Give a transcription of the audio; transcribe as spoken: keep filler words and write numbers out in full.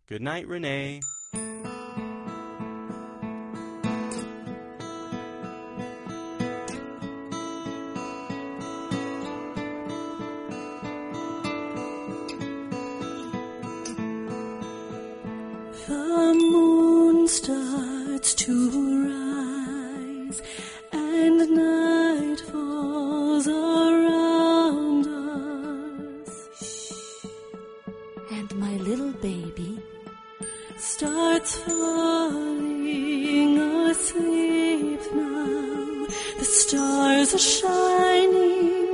Good night, Renee. The moon starts to rise, and night falls around us. And my little baby starts falling asleep now. The stars are shining